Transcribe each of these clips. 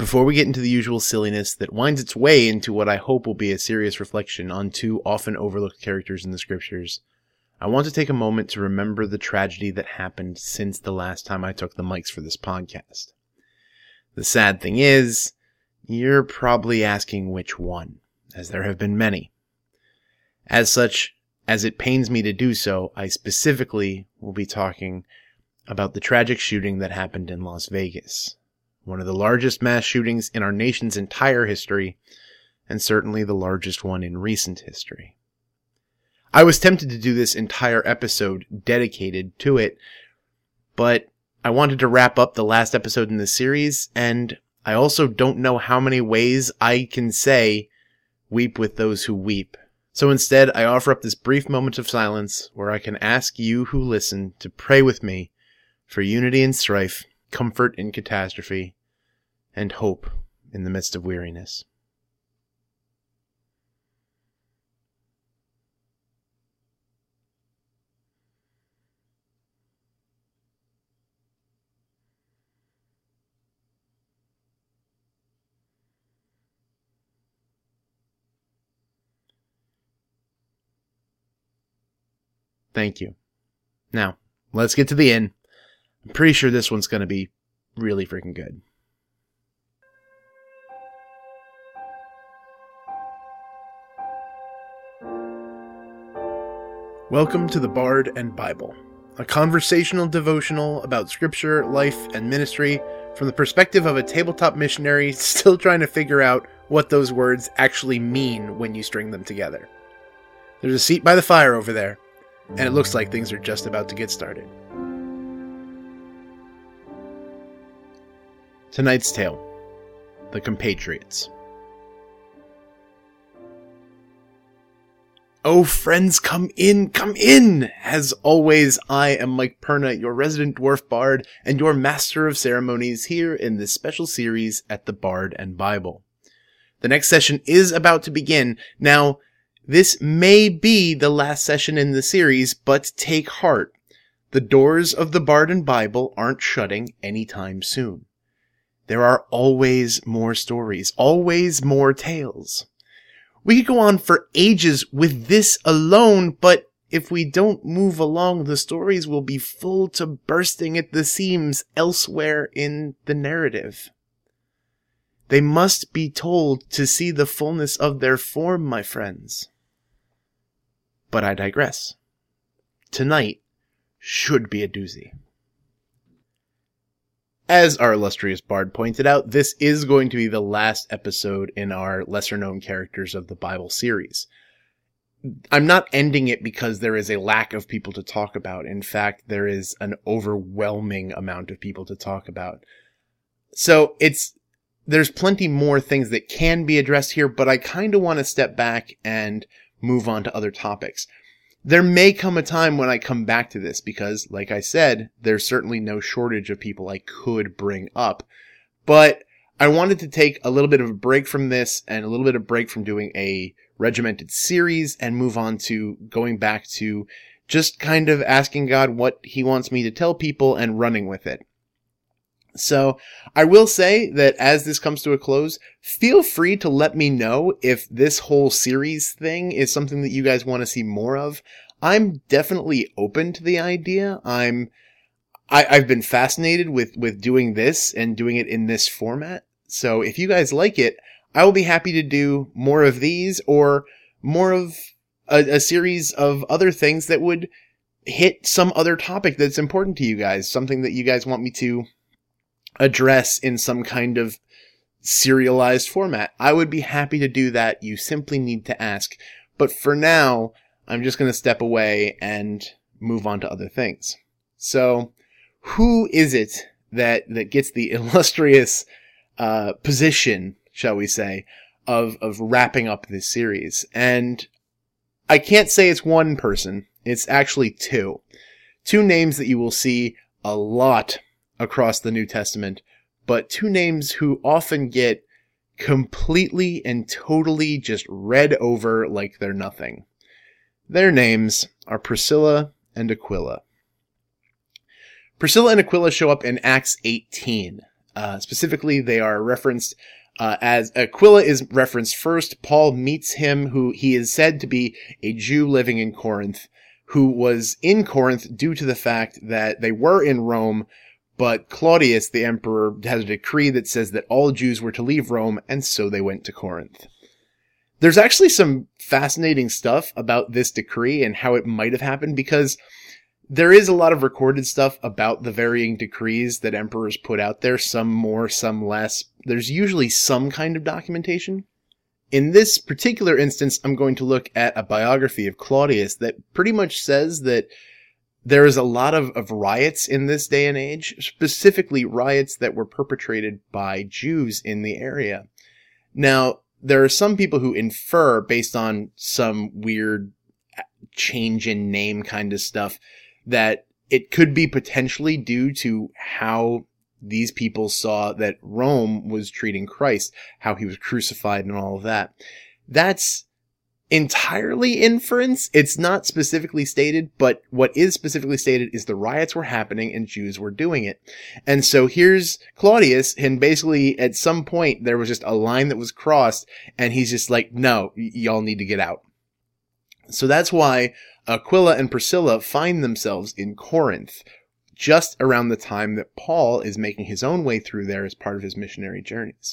Before we get into the usual silliness that winds its way into what I hope will be a serious reflection on two often overlooked characters in the scriptures, I want to take a moment to remember the tragedy that happened since the last time I took the mics for this podcast. The sad thing is, you're probably asking which one, as there have been many. As such, as it pains me to do so, I specifically will be talking about the tragic shooting that happened in Las Vegas. One of the largest mass shootings in our nation's entire history, and certainly the largest one in recent history. I was tempted to do this entire episode dedicated to it, but I wanted to wrap up the last episode in the series, and I also don't know how many ways I can say, weep with those who weep. So instead, I offer up this brief moment of silence where I can ask you who listen to pray with me for unity in strife, comfort in catastrophe, and hope in the midst of weariness. Thank you. Now, let's get to the end. I'm pretty sure this one's going to be really freaking good. Welcome to the Bard and Bible, a conversational devotional about scripture, life, and ministry from the perspective of a tabletop missionary still trying to figure out what those words actually mean when you string them together. There's a seat by the fire over there, and it looks like things are just about to get started. Tonight's tale, The Compatriots. Oh, friends, come in, come in! As always, I am Mike Perna, your resident dwarf bard and your master of ceremonies here in this special series at the Bard and Bible. The next session is about to begin. Now, this may be the last session in the series, but take heart. The doors of the Bard and Bible aren't shutting anytime soon. There are always more stories, always more tales. We could go on for ages with this alone, but if we don't move along, the stories will be full to bursting at the seams elsewhere in the narrative. They must be told to see the fullness of their form, my friends. But I digress. Tonight should be a doozy. As our illustrious bard pointed out, this is going to be the last episode in our lesser-known characters of the Bible series. I'm not ending it because there is a lack of people to talk about. In fact, there is an overwhelming amount of people to talk about. So there's plenty more things that can be addressed here, but I kind of want to step back and move on to other topics. There may come a time when I come back to this because, like I said, there's certainly no shortage of people I could bring up. But I wanted to take a little bit of a break from this and a little bit of break from doing a regimented series and move on to going back to just kind of asking God what he wants me to tell people and running with it. So I will say that as this comes to a close, feel free to let me know if this whole series thing is something that you guys want to see more of. I'm definitely open to the idea. I've been fascinated with doing this and doing it in this format. So if you guys like it, I will be happy to do more of these or more of a series of other things that would hit some other topic that's important to you guys, something that you guys want me to address in some kind of serialized format. I would be happy to do that. You simply need to ask. But for now, I'm just going to step away and move on to other things. So, who is it that gets the illustrious position, shall we say, of wrapping up this series? And I can't say it's one person. It's actually two. Two names that you will see a lot across the New Testament, but two names who often get completely and totally just read over like they're nothing. Their names are Priscilla and Aquila. Priscilla and Aquila show up in Acts 18. Specifically, they are referenced as Aquila is referenced first. Paul meets him, who he is said to be a Jew living in Corinth, who was in Corinth due to the fact that they were in Rome, but Claudius, the emperor, had a decree that says that all Jews were to leave Rome, and so they went to Corinth. There's actually some fascinating stuff about this decree and how it might have happened, because there is a lot of recorded stuff about the varying decrees that emperors put out there, some more, some less. There's usually some kind of documentation. In this particular instance, I'm going to look at a biography of Claudius that pretty much says that there is a lot of riots in this day and age, specifically riots that were perpetrated by Jews in the area. Now, there are some people who infer, based on some weird change in name kind of stuff, that it could be potentially due to how these people saw that Rome was treating Christ, how he was crucified and all of that. That's entirely inference. It's not specifically stated, but what is specifically stated is the riots were happening and Jews were doing it. And so here's Claudius, and basically at some point there was just a line that was crossed, and he's just like, no, y'all need to get out. So that's why Aquila and Priscilla find themselves in Corinth, just around the time that Paul is making his own way through there as part of his missionary journeys.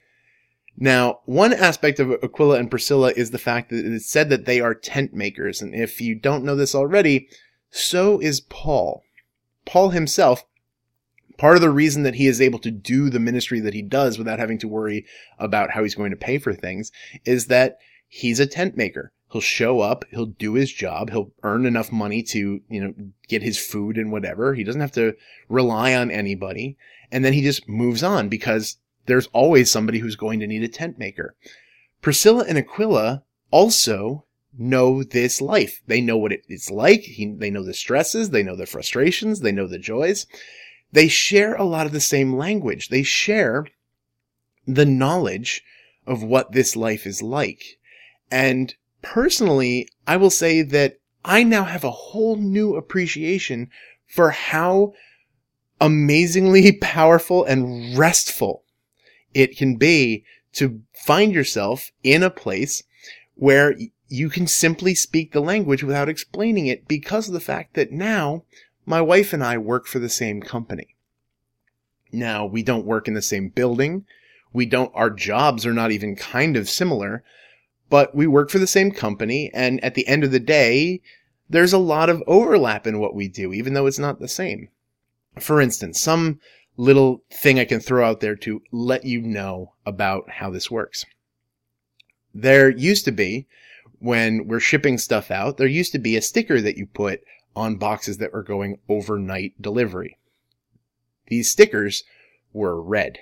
Now, one aspect of Aquila and Priscilla is the fact that it is said that they are tent makers. And if you don't know this already, so is Paul. Paul himself, part of the reason that he is able to do the ministry that he does without having to worry about how he's going to pay for things, is that he's a tent maker. He'll show up, he'll do his job, he'll earn enough money to, get his food and whatever. He doesn't have to rely on anybody. And then he just moves on, because there's always somebody who's going to need a tent maker. Priscilla and Aquila also know this life. They know what it's like. They know the stresses. They know the frustrations. They know the joys. They share a lot of the same language. They share the knowledge of what this life is like. And personally, I will say that I now have a whole new appreciation for how amazingly powerful and restful it can be to find yourself in a place where you can simply speak the language without explaining it, because of the fact that now my wife and I work for the same company. Now, we don't work in the same building. Our jobs are not even kind of similar, but we work for the same company. And at the end of the day, there's a lot of overlap in what we do, even though it's not the same. For instance, some little thing I can throw out there to let you know about how this works. There used to be, when we're shipping stuff out, there used to be a sticker that you put on boxes that were going overnight delivery. These stickers were red.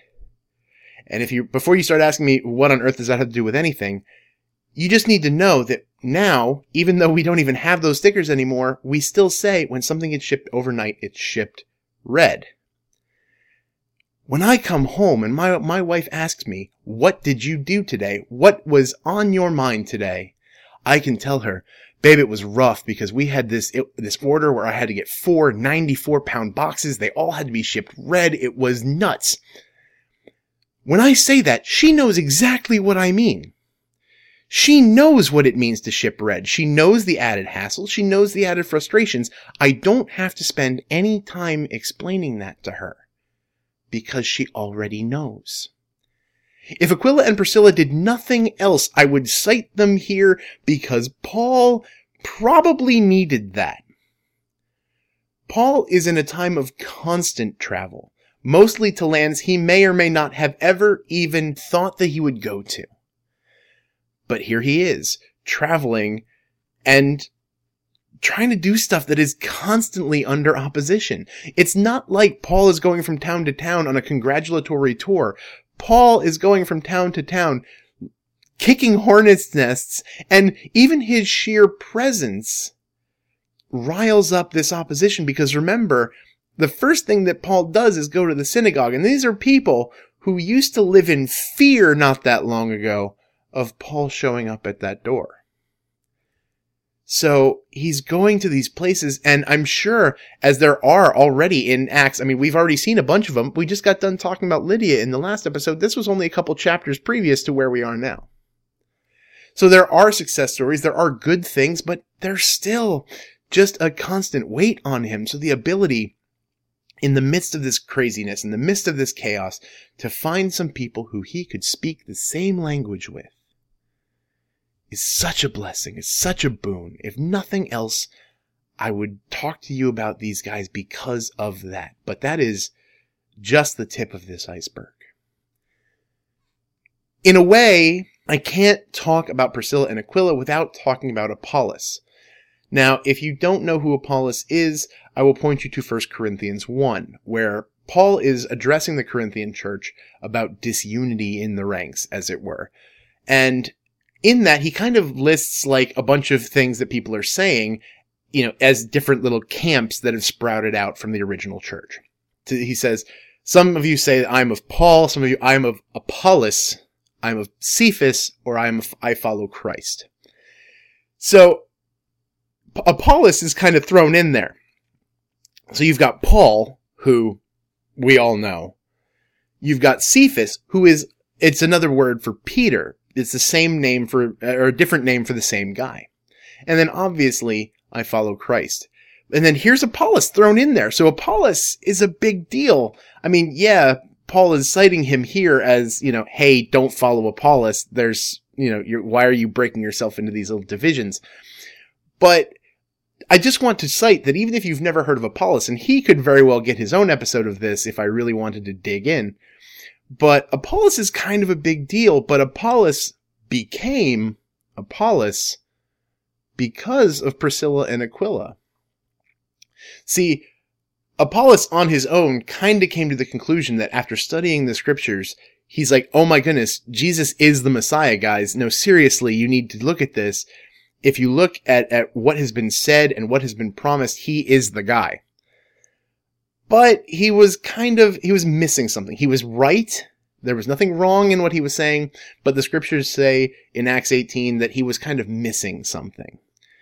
And before you start asking me what on earth does that have to do with anything, you just need to know that now, even though we don't even have those stickers anymore, we still say when something gets shipped overnight, it's shipped red. When I come home and my wife asks me, what did you do today? What was on your mind today? I can tell her, babe, it was rough because we had this order where I had to get 4 94-pound boxes. They all had to be shipped red. It was nuts. When I say that, she knows exactly what I mean. She knows what it means to ship red. She knows the added hassle. She knows the added frustrations. I don't have to spend any time explaining that to her, because she already knows. If Aquila and Priscilla did nothing else, I would cite them here because Paul probably needed that. Paul is in a time of constant travel, mostly to lands he may or may not have ever even thought that he would go to. But here he is, traveling and trying to do stuff that is constantly under opposition. It's not like Paul is going from town to town on a congratulatory tour. Paul is going from town to town, kicking hornets' nests, and even his sheer presence riles up this opposition, because remember, the first thing that Paul does is go to the synagogue, and these are people who used to live in fear not that long ago of Paul showing up at that door. So he's going to these places, and I'm sure, as there are already in Acts, I mean, we've already seen a bunch of them. We just got done talking about Lydia in the last episode. This was only a couple chapters previous to where we are now. So there are success stories, there are good things, but there's still just a constant weight on him. So the ability, in the midst of this craziness, in the midst of this chaos, to find some people who he could speak the same language with, is such a blessing, is such a boon. If nothing else, I would talk to you about these guys because of that. But that is just the tip of this iceberg. In a way, I can't talk about Priscilla and Aquila without talking about Apollos. Now, if you don't know who Apollos is, I will point you to 1 Corinthians 1, where Paul is addressing the Corinthian church about disunity in the ranks, as it were. And in that, he kind of lists like a bunch of things that people are saying, as different little camps that have sprouted out from the original church. He says, some of you say I'm of Paul, some of you I'm of Apollos, I'm of Cephas, or I follow Christ. So Apollos is kind of thrown in there. So you've got Paul, who we all know. You've got Cephas, it's another word for Peter. It's the same name or a different name for the same guy. And then obviously, I follow Christ. And then here's Apollos thrown in there. So Apollos is a big deal. I mean, yeah, Paul is citing him here as, hey, don't follow Apollos. There's, why are you breaking yourself into these little divisions? But I just want to cite that even if you've never heard of Apollos, and he could very well get his own episode of this if I really wanted to dig in, but Apollos is kind of a big deal, but Apollos became Apollos because of Priscilla and Aquila. See, Apollos on his own kind of came to the conclusion that after studying the scriptures, he's like, oh my goodness, Jesus is the Messiah, guys. No, seriously, you need to look at this. If you look at what has been said and what has been promised, he is the guy. But he was missing something. He was right. There was nothing wrong in what he was saying, but the scriptures say in Acts 18 that he was kind of missing something.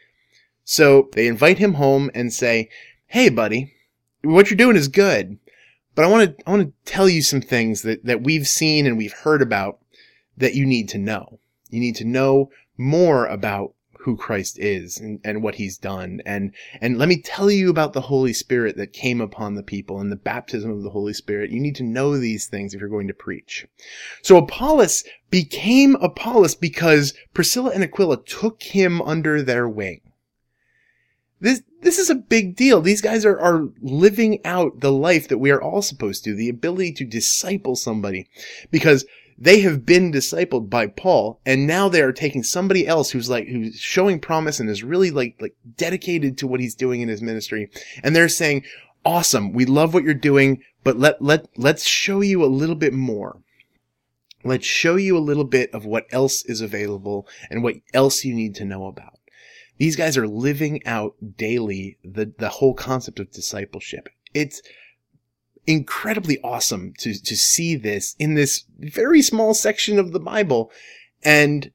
So they invite him home and say, hey buddy, what you're doing is good, but I want to tell you some things that we've seen and we've heard about that you need to know. You need to know more about who Christ is and what he's done. And let me tell you about the Holy Spirit that came upon the people and the baptism of the Holy Spirit. You need to know these things if you're going to preach. So Apollos became Apollos because Priscilla and Aquila took him under their wing. This is a big deal. These guys are living out the life that we are all supposed to, the ability to disciple somebody, because they have been discipled by Paul, and now they are taking somebody else who's showing promise and is really like dedicated to what he's doing in his ministry. And they're saying, awesome, we love what you're doing, but let's show you a little bit more. Let's show you a little bit of what else is available and what else you need to know about. These guys are living out daily the whole concept of discipleship. It's incredibly awesome to see this in this very small section of the Bible. And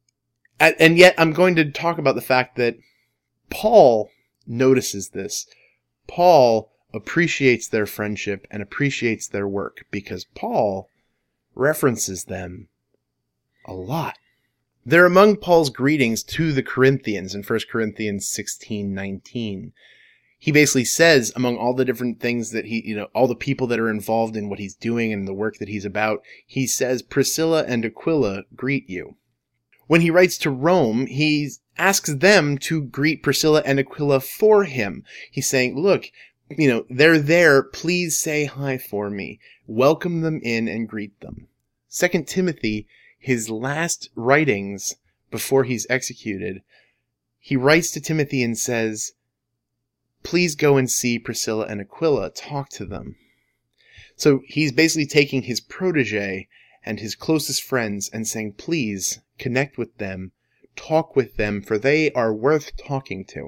yet I'm going to talk about the fact that Paul notices this. Paul appreciates their friendship and appreciates their work because Paul references them a lot. They're among Paul's greetings to the Corinthians in 1 Corinthians 16:19. He basically says, among all the different things that all the people that are involved in what he's doing and the work that he's about, he says, Priscilla and Aquila greet you. When he writes to Rome, he asks them to greet Priscilla and Aquila for him. He's saying, look, they're there. Please say hi for me. Welcome them in and greet them. 2 Timothy, his last writings before he's executed, he writes to Timothy and says, please go and see Priscilla and Aquila, talk to them. So he's basically taking his protege and his closest friends and saying, please connect with them, talk with them, for they are worth talking to.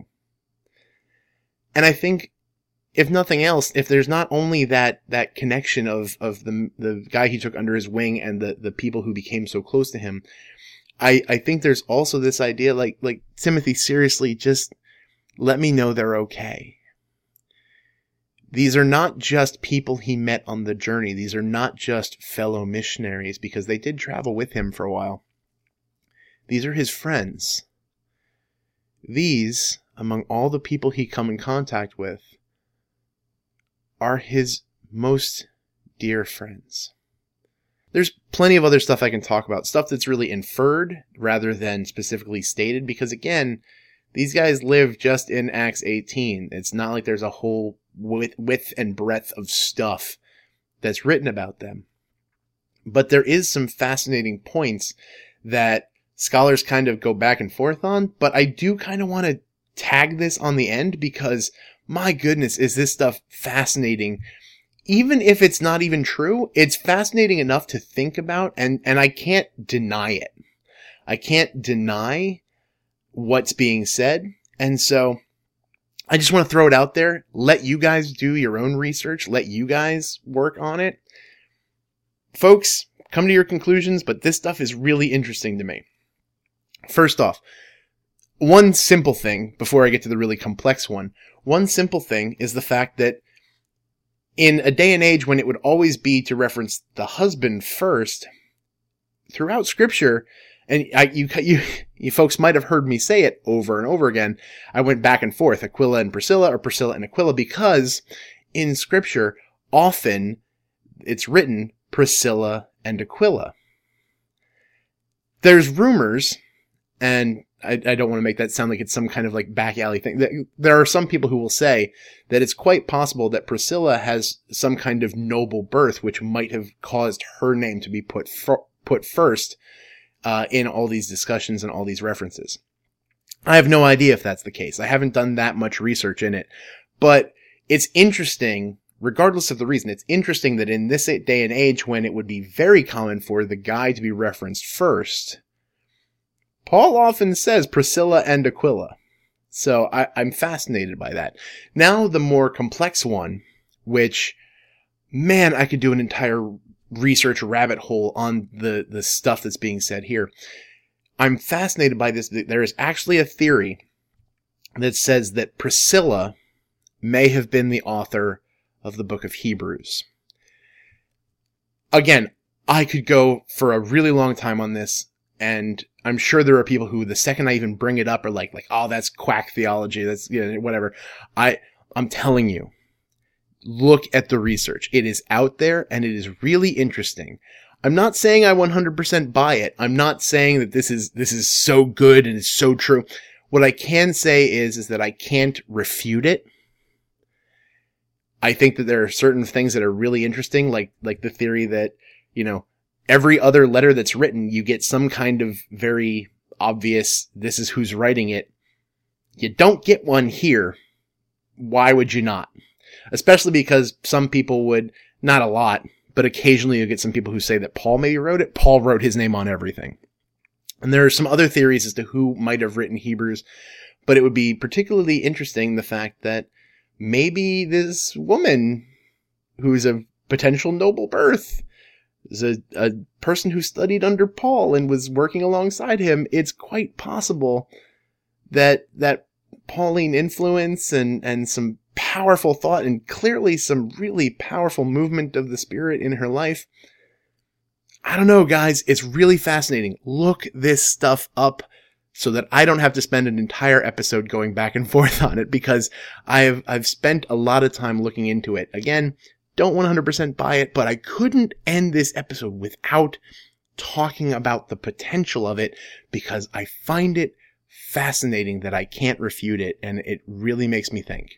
And I think, if nothing else, if there's not only that connection of the guy he took under his wing and the people who became so close to him, I think there's also this idea, like, Timothy, seriously, just let me know they're okay. These are not just people he met on the journey. These are not just fellow missionaries, because they did travel with him for a while. These are his friends. These, among all the people he come in contact with, are his most dear friends. There's plenty of other stuff I can talk about, stuff that's really inferred rather than specifically stated, because again, these guys live just in Acts 18. It's not like there's a whole width and breadth of stuff that's written about them. But there is some fascinating points that scholars kind of go back and forth on, but I do kind of want to tag this on the end because, my goodness, is this stuff fascinating. Even if it's not even true, it's fascinating enough to think about, and I can't deny it. I can't deny what's being said, and so I just want to throw it out there, let you guys do your own research, let you guys work on it. Folks, come to your conclusions, but this stuff is really interesting to me. First off, one simple thing, before I get to the really complex one simple thing is the fact that in a day and age when it would always be to reference the husband first, throughout Scripture, and you folks might have heard me say it over and over again, I went back and forth, Aquila and Priscilla, or Priscilla and Aquila, because in Scripture, often it's written Priscilla and Aquila. There's rumors, and I don't want to make that sound like it's some kind of like back alley thing. There are some people who will say that it's quite possible that Priscilla has some kind of noble birth, which might have caused her name to be put first in all these discussions and all these references. I have no idea if that's the case. I haven't done that much research in it, but it's interesting. Regardless of the reason, it's interesting that in this day and age when it would be very common for the guy to be referenced first, Paul often says Priscilla and Aquila. So I'm fascinated by that. Now the more complex one, which, man, I could do an entire research rabbit hole on the stuff that's being said here. I'm fascinated by this. There is actually a theory that says that Priscilla may have been the author of the book of Hebrews. Again, I could go for a really long time on this, and I'm sure there are people who, the second I even bring it up, are like, oh, that's quack theology. That's, whatever. I'm telling you, look at the research. It is out there, and it is really interesting. I'm not saying I 100% buy it. I'm not saying that this is so good and it's so true. What I can say is that I can't refute it. I think that there are certain things that are really interesting, like the theory that, every other letter that's written, you get some kind of very obvious, this is who's writing it. You don't get one here. Why would you not? Especially because some people would, not a lot, but occasionally you get some people who say that Paul maybe wrote it. Paul wrote his name on everything. And there are some other theories as to who might have written Hebrews, but it would be particularly interesting the fact that maybe this woman who's of potential noble birth is a person who studied under Paul and was working alongside him. It's quite possible that Pauline influence and some powerful thought and clearly some really powerful movement of the Spirit in her life. I don't know, guys. It's really fascinating. Look this stuff up so that I don't have to spend an entire episode going back and forth on it, because I've spent a lot of time looking into it. Again, don't 100% buy it, but I couldn't end this episode without talking about the potential of it, because I find it fascinating that I can't refute it, and it really makes me think.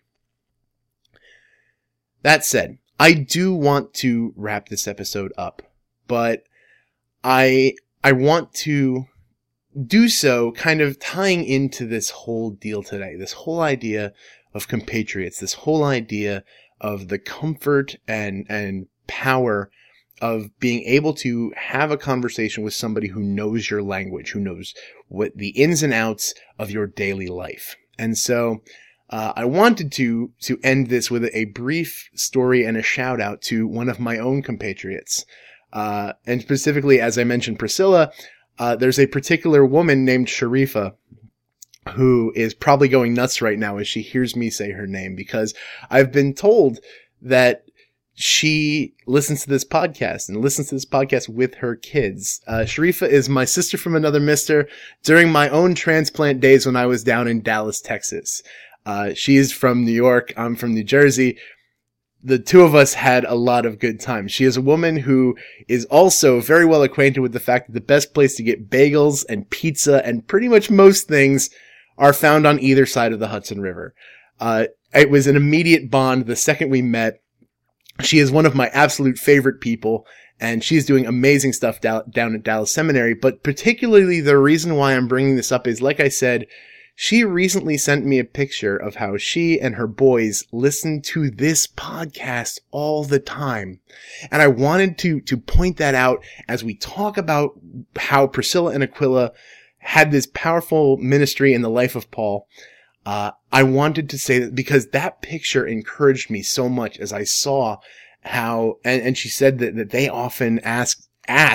That said, I do want to wrap this episode up, but I want to do so kind of tying into this whole deal today, this whole idea of compatriots, this whole idea of the comfort and power of being able to have a conversation with somebody who knows your language, who knows what the ins and outs of your daily life. And so I wanted to end this with a brief story and a shout out to one of my own compatriots. And specifically, as I mentioned, Priscilla, There's a particular woman named Sharifa who is probably going nuts right now as she hears me say her name, because I've been told that she listens to this podcast and listens to this podcast with her kids. Sharifa is my sister from another mister during my own transplant days when I was down in Dallas, Texas. She is from New York. I'm from New Jersey. The two of us had a lot of good times. She is a woman who is also very well acquainted with the fact that the best place to get bagels and pizza and pretty much most things are found on either side of the Hudson River. It was an immediate bond the second we met. She is one of my absolute favorite people, and she's doing amazing stuff down at Dallas Seminary. But particularly the reason why I'm bringing this up is, like I said, she recently sent me a picture of how she and her boys listen to this podcast all the time. And I wanted to point that out as we talk about how Priscilla and Aquila had this powerful ministry in the life of Paul. I wanted to say that because that picture encouraged me so much as I saw how, and she said that they often ask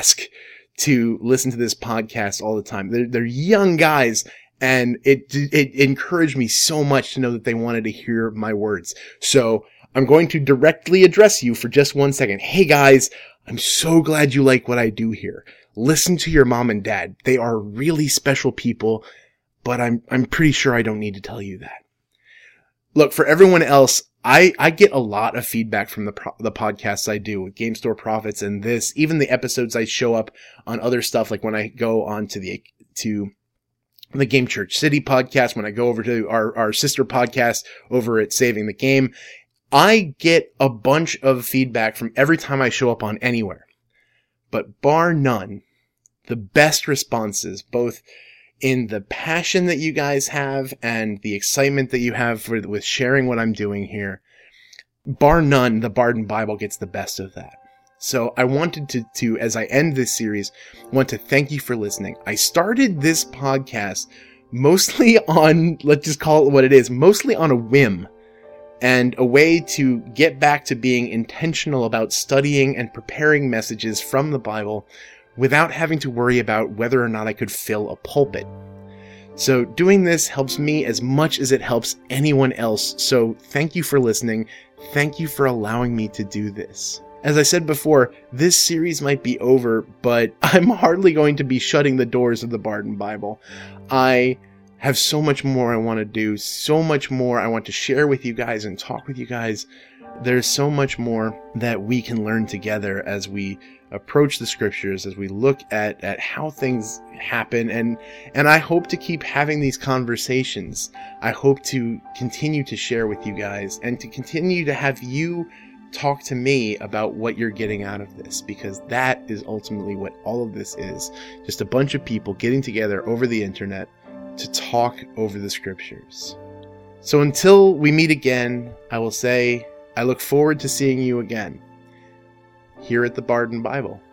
to listen to this podcast all the time. They're young guys, and it encouraged me so much to know that they wanted to hear my words. So I'm going to directly address you for just 1 second. Hey guys, I'm so glad you like what I do here. Listen to your mom and dad. They are really special people, but I'm pretty sure I don't need to tell you that. Look, for everyone else, I get a lot of feedback from the podcasts I do with Game Store Prophets and this, even the episodes I show up on other stuff, like when I go on to the Game Church City podcast, when I go over to our sister podcast over at Saving the Game. I get a bunch of feedback from every time I show up on anywhere. But bar none, the best responses, both in the passion that you guys have and the excitement that you have with sharing what I'm doing here, bar none, the Barden Bible gets the best of that. So I wanted to, as I end this series, want to thank you for listening. I started this podcast mostly on, let's just call it what it is, mostly on a whim, and a way to get back to being intentional about studying and preparing messages from the Bible without having to worry about whether or not I could fill a pulpit. So doing this helps me as much as it helps anyone else. So thank you for listening. Thank you for allowing me to do this. As I said before, this series might be over, but I'm hardly going to be shutting the doors of the Barden Bible. I have so much more I want to do, so much more I want to share with you guys and talk with you guys. There's so much more that we can learn together as we approach the scriptures, as we look at how things happen, and I hope to keep having these conversations. I hope to continue to share with you guys and to continue to have you talk to me about what you're getting out of this, because that is ultimately what all of this is. Just a bunch of people getting together over the internet to talk over the scriptures. So until we meet again, I will say I look forward to seeing you again here at the Barden Bible.